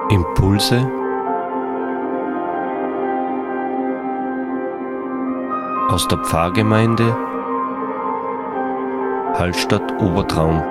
Impulse aus der Pfarrgemeinde Hallstatt Obertraum.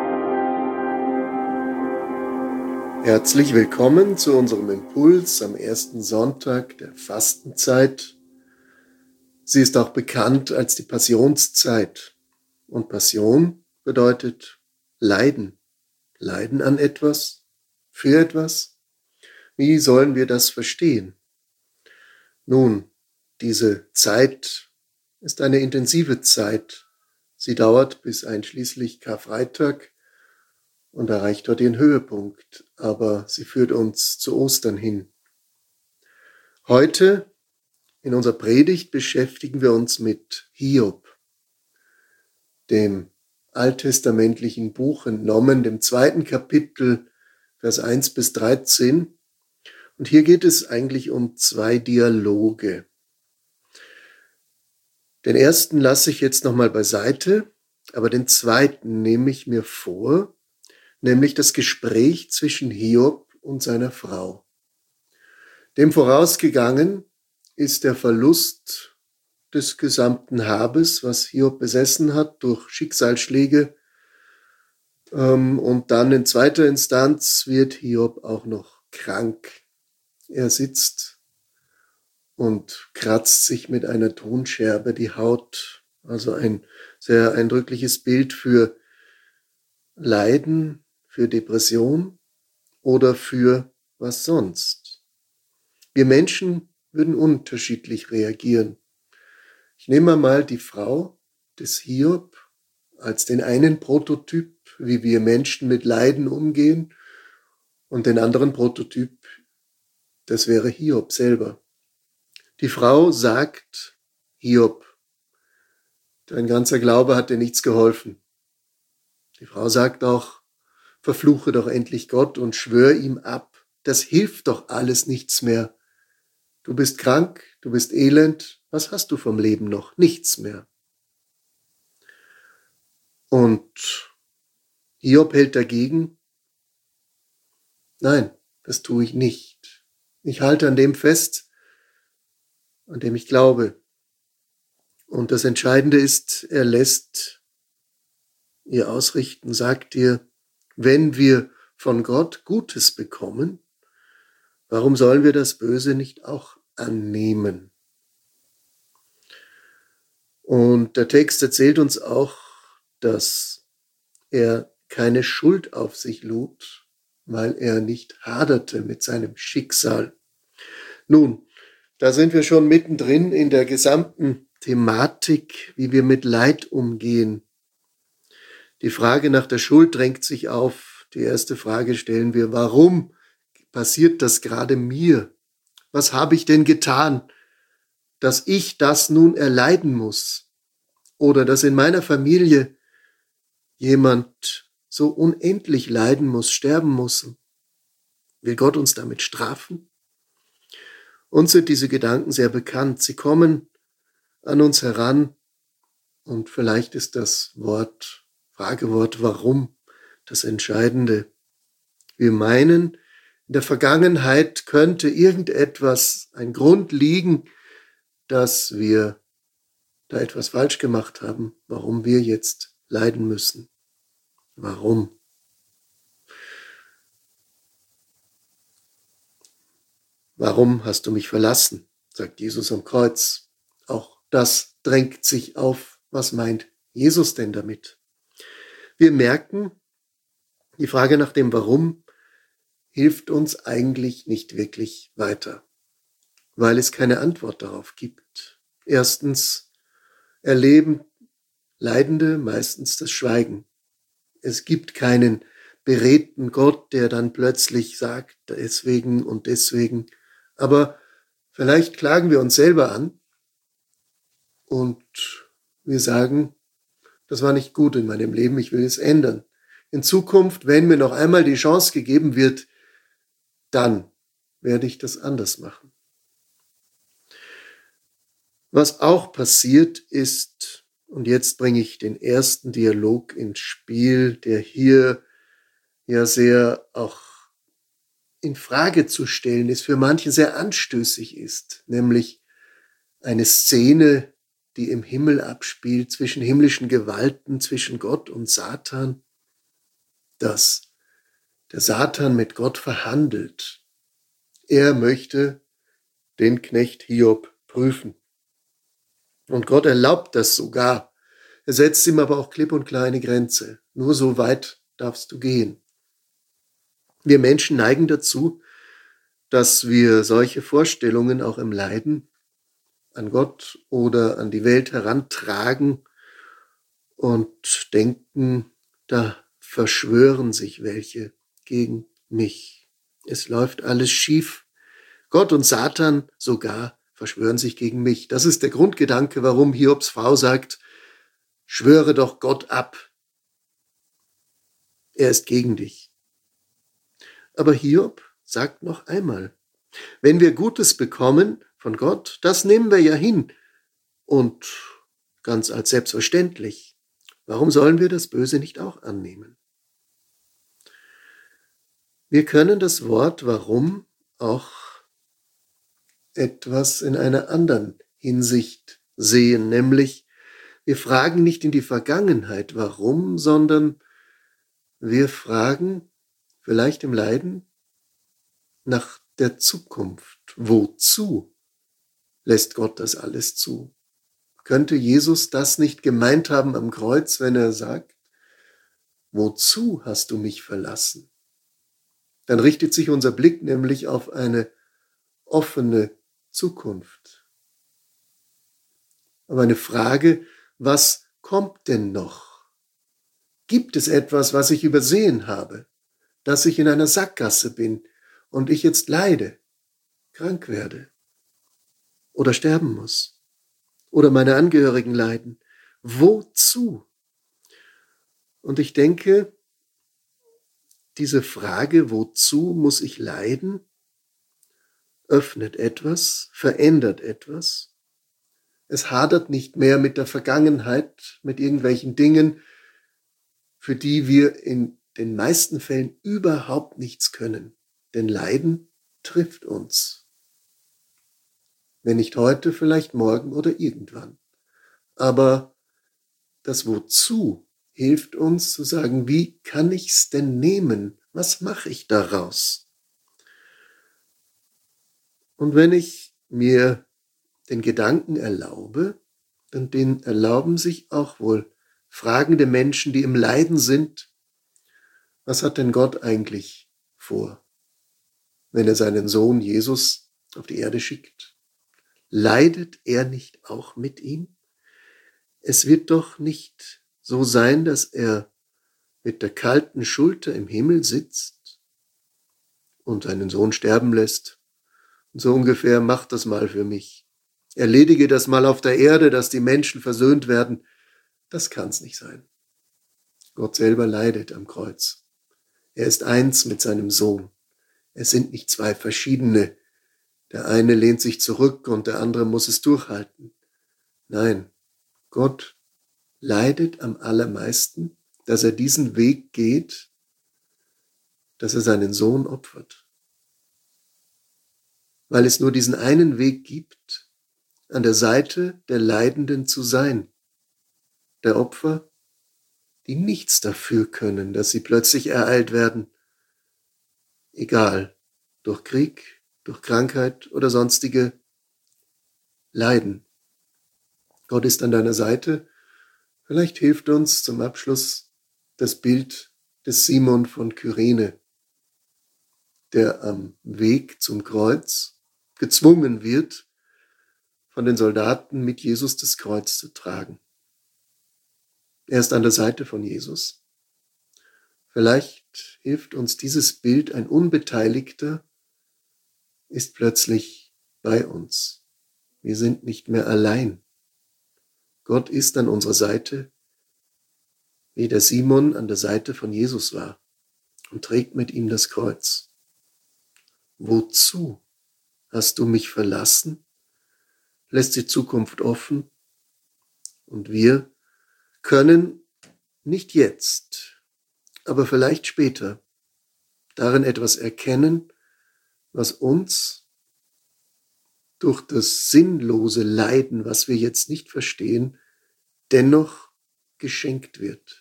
Herzlich willkommen zu unserem Impuls am ersten Sonntag der Fastenzeit. Sie ist auch bekannt als die Passionszeit. Und Passion bedeutet Leiden. Leiden an etwas, für etwas. Wie sollen wir das verstehen? Nun, diese Zeit ist eine intensive Zeit. Sie dauert bis einschließlich Karfreitag und erreicht dort ihren Höhepunkt, aber sie führt uns zu Ostern hin. Heute in unserer Predigt beschäftigen wir uns mit Hiob, dem alttestamentlichen Buch entnommen, dem 2. Kapitel, Vers 1 bis 13. Und hier geht es eigentlich um 2 Dialoge. Den ersten lasse ich jetzt nochmal beiseite, aber den zweiten nehme ich mir vor, nämlich das Gespräch zwischen Hiob und seiner Frau. Dem vorausgegangen ist der Verlust des gesamten Habes, was Hiob besessen hat, durch Schicksalsschläge. Und dann in zweiter Instanz wird Hiob auch noch krank. Er sitzt und kratzt sich mit einer Tonscherbe die Haut. Also ein sehr eindrückliches Bild für Leiden, für Depression oder für was sonst. Wir Menschen würden unterschiedlich reagieren. Ich nehme mal die Frau des Hiob als den einen Prototyp, wie wir Menschen mit Leiden umgehen, und den anderen Prototyp, das wäre Hiob selber. Die Frau sagt, Hiob, dein ganzer Glaube hat dir nichts geholfen. Die Frau sagt auch, verfluche doch endlich Gott und schwör ihm ab. Das hilft doch alles nichts mehr. Du bist krank, du bist elend. Was hast du vom Leben noch? Nichts mehr. Und Hiob hält dagegen, nein, das tue ich nicht. Ich halte an dem fest, an dem ich glaube. Und das Entscheidende ist, er lässt ihr ausrichten, sagt ihr, wenn wir von Gott Gutes bekommen, warum sollen wir das Böse nicht auch annehmen? Und der Text erzählt uns auch, dass er keine Schuld auf sich lud, weil er nicht haderte mit seinem Schicksal. Nun, da sind wir schon mittendrin in der gesamten Thematik, wie wir mit Leid umgehen. Die Frage nach der Schuld drängt sich auf. Die erste Frage stellen wir, warum passiert das gerade mir? Was habe ich denn getan, dass ich das nun erleiden muss? Oder dass in meiner Familie jemand so unendlich leiden muss, sterben muss? Will Gott uns damit strafen? Uns sind diese Gedanken sehr bekannt. Sie kommen an uns heran und vielleicht ist das Fragewort warum das Entscheidende. Wir meinen, in der Vergangenheit könnte irgendetwas, ein Grund liegen, dass wir da etwas falsch gemacht haben, warum wir jetzt leiden müssen. Warum? Warum hast du mich verlassen? Sagt Jesus am Kreuz. Auch das drängt sich auf. Was meint Jesus denn damit? Wir merken, die Frage nach dem Warum hilft uns eigentlich nicht wirklich weiter, weil es keine Antwort darauf gibt. Erstens erleben Leidende meistens das Schweigen. Es gibt keinen beredten Gott, der dann plötzlich sagt, deswegen und deswegen. Aber vielleicht klagen wir uns selber an und wir sagen, das war nicht gut in meinem Leben, ich will es ändern. In Zukunft, wenn mir noch einmal die Chance gegeben wird, dann werde ich das anders machen. Was auch passiert ist, und jetzt bringe ich den ersten Dialog ins Spiel, der hier ja sehr auch in Frage zu stellen ist, für manche sehr anstößig ist, nämlich eine Szene, die im Himmel abspielt, zwischen himmlischen Gewalten, zwischen Gott und Satan, dass der Satan mit Gott verhandelt. Er möchte den Knecht Hiob prüfen. Und Gott erlaubt das sogar. Er setzt ihm aber auch klipp und klar eine Grenze. Nur so weit darfst du gehen. Wir Menschen neigen dazu, dass wir solche Vorstellungen auch im Leiden an Gott oder an die Welt herantragen und denken, da verschwören sich welche gegen mich. Es läuft alles schief. Gott und Satan sogar verschwören sich gegen mich. Das ist der Grundgedanke, warum Hiobs Frau sagt, schwöre doch Gott ab. Er ist gegen dich. Aber Hiob sagt noch einmal, wenn wir Gutes bekommen von Gott, das nehmen wir ja hin und ganz als selbstverständlich. Warum sollen wir das Böse nicht auch annehmen? Wir können das Wort warum auch etwas in einer anderen Hinsicht sehen, nämlich wir fragen nicht in die Vergangenheit warum, sondern wir fragen vielleicht im Leiden nach der Zukunft. Wozu lässt Gott das alles zu? Könnte Jesus das nicht gemeint haben am Kreuz, wenn er sagt, wozu hast du mich verlassen? Dann richtet sich unser Blick nämlich auf eine offene Zukunft. Aber eine Frage, was kommt denn noch? Gibt es etwas, was ich übersehen habe, dass ich in einer Sackgasse bin und ich jetzt leide, krank werde oder sterben muss oder meine Angehörigen leiden? Wozu? Und ich denke, diese Frage, wozu muss ich leiden, öffnet etwas, verändert etwas. Es hadert nicht mehr mit der Vergangenheit, mit irgendwelchen Dingen, für die wir in den meisten Fällen überhaupt nichts können. Denn Leiden trifft uns. Wenn nicht heute, vielleicht morgen oder irgendwann. Aber das Wozu hilft uns zu sagen, wie kann ich's denn nehmen? Was mache ich daraus? Und wenn ich mir den Gedanken erlaube, und den erlauben sich auch wohl fragende Menschen, die im Leiden sind, was hat denn Gott eigentlich vor, wenn er seinen Sohn Jesus auf die Erde schickt? Leidet er nicht auch mit ihm? Es wird doch nicht so sein, dass er mit der kalten Schulter im Himmel sitzt und seinen Sohn sterben lässt. Und so ungefähr, mach das mal für mich. Erledige das mal auf der Erde, dass die Menschen versöhnt werden. Das kann's nicht sein. Gott selber leidet am Kreuz. Er ist eins mit seinem Sohn. Es sind nicht zwei verschiedene. Der eine lehnt sich zurück und der andere muss es durchhalten. Nein, Gott leidet am allermeisten, dass er diesen Weg geht, dass er seinen Sohn opfert. Weil es nur diesen einen Weg gibt, an der Seite der Leidenden zu sein. Der Opfer, die nichts dafür können, dass sie plötzlich ereilt werden. Egal, durch Krieg, durch Krankheit oder sonstige Leiden. Gott ist an deiner Seite. Vielleicht hilft uns zum Abschluss das Bild des Simon von Kyrene, der am Weg zum Kreuz gezwungen wird, von den Soldaten mit Jesus das Kreuz zu tragen. Er ist an der Seite von Jesus. Vielleicht hilft uns dieses Bild, ein Unbeteiligter ist plötzlich bei uns. Wir sind nicht mehr allein. Gott ist an unserer Seite, wie der Simon an der Seite von Jesus war und trägt mit ihm das Kreuz. Wozu hast du mich verlassen? Lässt die Zukunft offen und wir können nicht jetzt, aber vielleicht später darin etwas erkennen, was uns durch das sinnlose Leiden, was wir jetzt nicht verstehen, dennoch geschenkt wird.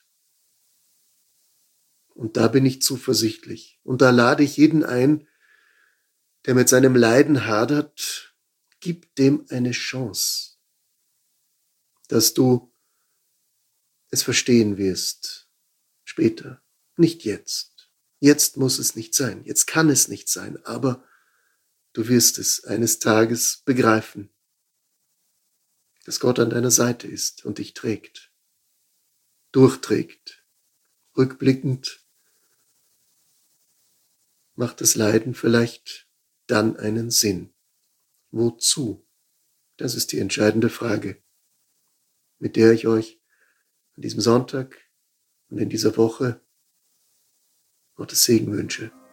Und da bin ich zuversichtlich. Und da lade ich jeden ein, der mit seinem Leiden hadert, gib dem eine Chance, dass du es verstehen wirst. Später, nicht jetzt. Jetzt muss es nicht sein, jetzt kann es nicht sein, aber du wirst es eines Tages begreifen, dass Gott an deiner Seite ist und dich trägt, durchträgt. Rückblickend macht das Leiden vielleicht dann einen Sinn. Wozu? Das ist die entscheidende Frage, mit der ich euch an diesem Sonntag und in dieser Woche Gottes Segen wünsche.